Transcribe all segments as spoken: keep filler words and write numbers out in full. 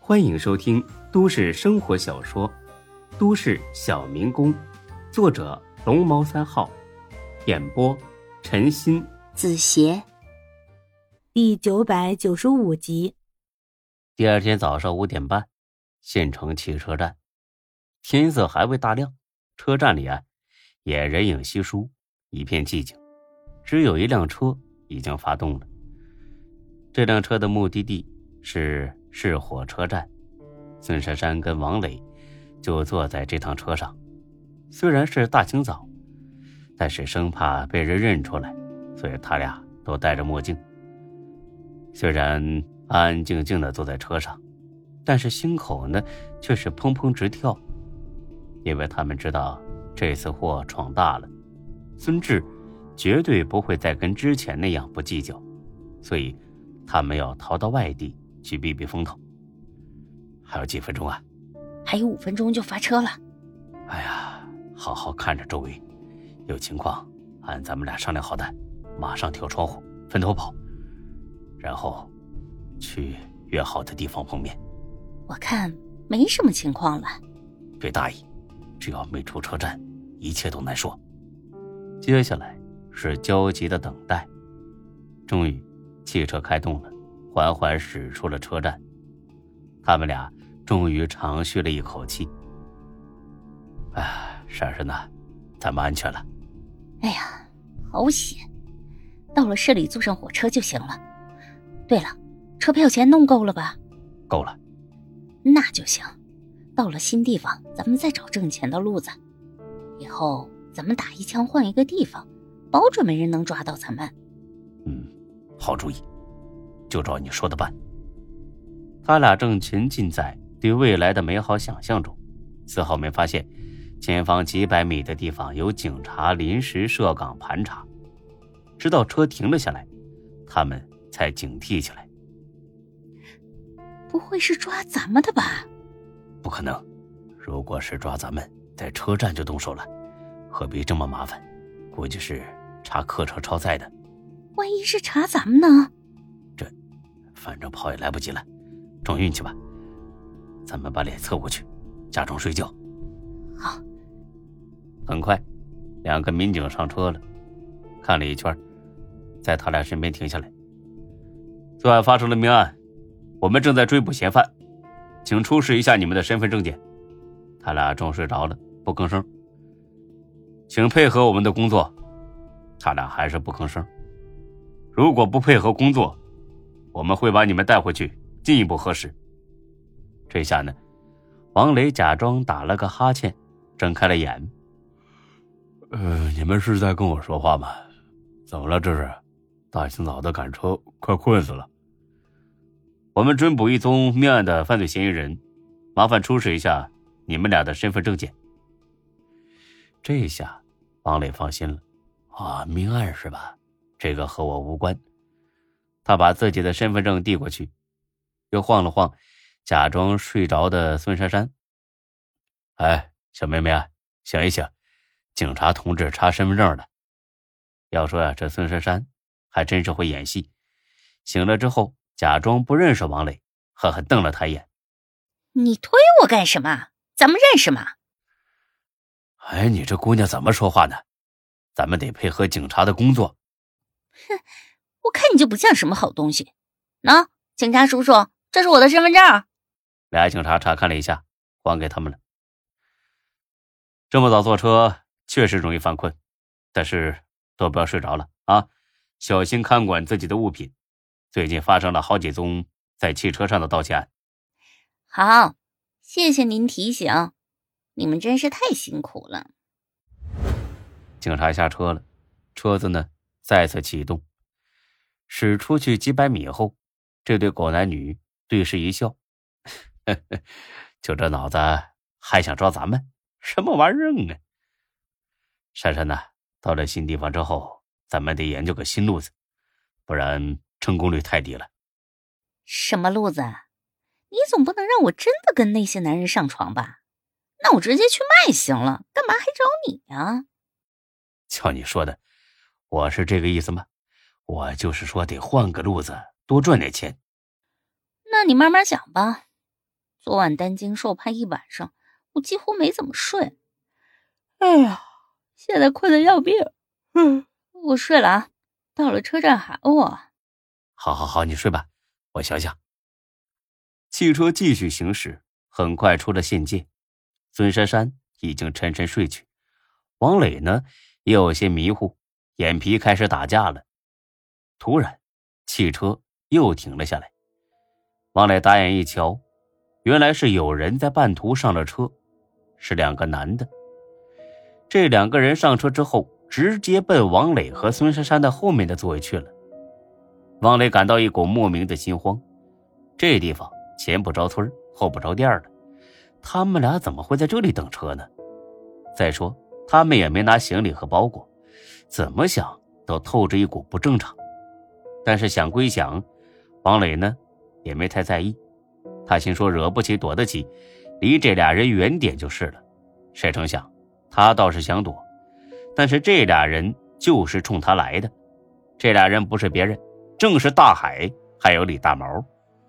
欢迎收听都市生活小说《都市小民工》，作者龙猫三号，演播陈鑫、 子邪， 第九百九十五集。 第二天早上五点半，县城汽车站，天色还未大亮，车站里啊也人影稀疏，一片寂静，只有一辆车已经发动了。这辆车的目的地是市火车站，孙珊珊跟王磊就坐在这趟车上。虽然是大清早，但是生怕被人认出来，所以他俩都戴着墨镜。虽然安安静静地坐在车上，但是心口呢却是砰砰直跳，因为他们知道这次祸闯大了，孙志绝对不会再跟之前那样不计较，所以他们要逃到外地去避避风头。还有几分钟啊？ 还有五分钟就发车了。 哎呀，好好看着周围，有情况按咱们俩商量好的，马上跳窗户分头跑，然后去约好的地方碰面。 我看没什么情况了。 别大意，只要没出车站，一切都难说。接下来是焦急的等待。终于汽车开动了，缓缓驶出了车站。他们俩终于长吁了一口气。哎，珊珊呐，咱们安全了。 哎呀，好险，到了市里坐上火车就行了。对了，车票钱弄够了吧？ 够了。 那就行，到了新地方咱们再找挣钱的路子。以后咱们打一枪换一个地方，保准没人能抓到咱们。 嗯，好主意，就照你说的办。他俩正沉浸在对未来的美好想象中，丝毫没发现前方几百米的地方有警察临时设岗盘查。直到车停了下来，他们才警惕起来。 不会是抓咱们的吧？ 不可能，如果是抓咱们，在车站就动手了，何必这么麻烦？估计是查客车超载的。 万一是查咱们呢？ 这反正跑也来不及了，撞运气吧。咱们把脸侧过去，假装睡觉。 好。 很快两个民警上车了，看了一圈，在他俩身边停下来。昨晚发生了命案，我们正在追捕嫌犯，请出示一下你们的身份证件。他俩正睡着了，不吭声。请配合我们的工作。他俩还是不吭声。如果不配合工作，我们会把你们带回去进一步核实。这下呢，王磊假装打了个哈欠，睁开了眼。 呃，你们是在跟我说话吗？怎么了这是？大清早的赶车，快困死了。 我们追捕一宗命案的犯罪嫌疑人，麻烦出示一下你们俩的身份证件。这下王磊放心了。啊，命案是吧？这个和我无关。他把自己的身份证递过去，又晃了晃假装睡着的孙珊珊。哎，小妹妹啊，醒一醒，警察同志查身份证的。要说啊，这孙珊珊还真是会演戏。醒了之后假装不认识王磊，狠狠瞪了他一眼。 你推我干什么？咱们认识吗？ 哎，你这姑娘怎么说话呢？咱们得配合警察的工作。 哼，我看你就不像什么好东西。喏，警察叔叔，这是我的身份证。 俩警察查看了一下，还给他们了。这么早坐车确实容易犯困，但是都不要睡着了啊，小心看管自己的物品。最近发生了好几宗在汽车上的盗窃案。 好，谢谢您提醒，你们真是太辛苦了。 警察下车了，车子呢再次启动。驶出去几百米后，这对狗男女对视一笑。呵呵，就这脑子还想抓咱们？什么玩意儿啊！珊珊呐，到了新地方之后，咱们得研究个新路子，不然成功率太低了。 什么路子？你总不能让我真的跟那些男人上床吧？那我直接去卖行了，干嘛还找你啊？ 瞧你说的，我是这个意思吗？我就是说得换个路子，多赚点钱。 那你慢慢想吧。 昨晚担惊受怕一晚上，我几乎没怎么睡。哎呀，现在困得要命。嗯，我睡了啊，到了车站喊我。 好好好，你睡吧，我想想。汽车继续行驶，很快出了县界。孙珊珊已经沉沉睡去，王磊呢也有些迷糊，眼皮开始打架了。突然，汽车又停了下来。王磊打眼一瞧，原来是有人在半途上了车，是两个男的。这两个人上车之后，直接奔王磊和孙珊珊的后面的座位去了。王磊感到一股莫名的心慌，这地方前不着村后不着店的，他们俩怎么会在这里等车呢？再说他们也没拿行李和包裹，怎么想都透着一股不正常。但是想归想，王磊呢也没太在意，他心说惹不起躲得起，离这俩人远点就是了。谁成想他倒是想躲，但是这俩人就是冲他来的。这俩人不是别人，正是大海还有李大毛。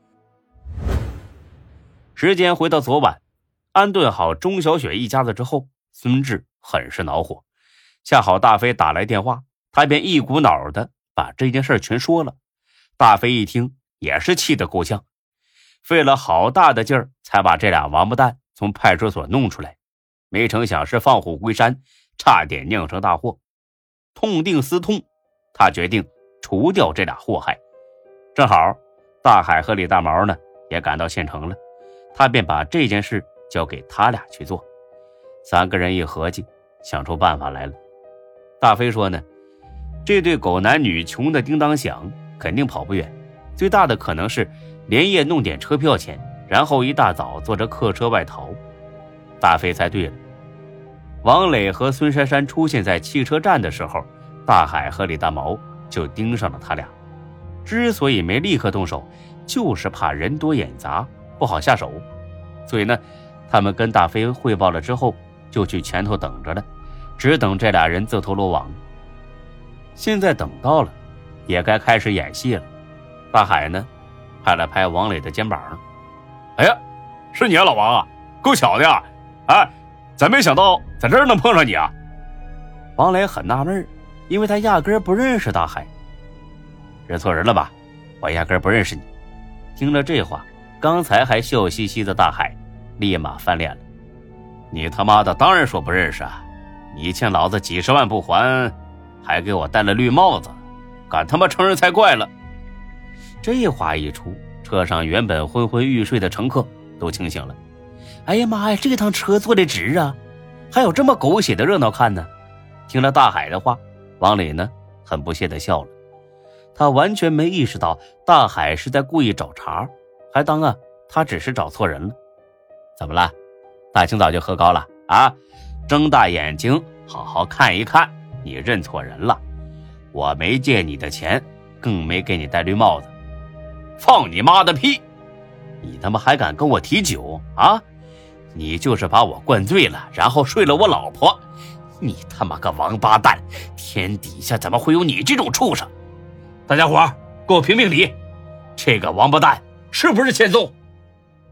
时间回到昨晚，安顿好钟小雪一家子之后，孙志很是恼火。恰好大飞打来电话，他便一股脑的把这件事全说了。大飞一听也是气得够呛，费了好大的劲儿才把这俩王八蛋从派出所弄出来，没成想是放虎归山，差点酿成大祸。痛定思痛，他决定除掉这俩祸害。正好大海和李大毛呢也赶到县城了，他便把这件事交给他俩去做。三个人一合计，想出办法来了。大飞说呢，这对狗男女穷的叮当响，肯定跑不远，最大的可能是连夜弄点车票钱，然后一大早坐着客车外逃。大飞猜对了。王磊和孙珊珊出现在汽车站的时候，大海和李大毛就盯上了他俩。之所以没立刻动手，就是怕人多眼杂不好下手。所以呢，他们跟大飞汇报了之后，就去前头等着了，只等这俩人自投罗网。现在等到了，也该开始演戏了。大海呢拍了拍王磊的肩膀， 哎呀，是你啊老王啊，够巧的呀！哎，咱没想到在这儿能碰上你啊。 王磊很纳闷，因为他压根儿不认识大海。认错人了吧？我压根儿不认识你。听了这话，刚才还笑嘻嘻的大海立马翻脸了。你他妈的当然说不认识啊！你欠老子几十万不还，还给我戴了绿帽子，敢他妈承认才怪了。这话一出，车上原本昏昏欲睡的乘客都清醒了。哎呀妈呀，这趟车坐得值啊，还有这么狗血的热闹看呢。听了大海的话，王磊呢很不屑地笑了。他完全没意识到大海是在故意找茬，还当啊他只是找错人了。怎么了？大清早就喝高了啊？睁大眼睛好好看一看，你认错人了。我没借你的钱，更没给你戴绿帽子。 放你妈的屁！ 你他妈还敢跟我提酒啊？你就是把我灌醉了，然后睡了我老婆。你他妈个王八蛋，天底下怎么会有你这种畜生？ 大家伙给我评评理，这个王八蛋是不是欠揍？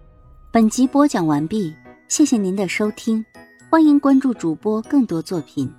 本集播讲完毕，谢谢您的收听，欢迎关注主播更多作品。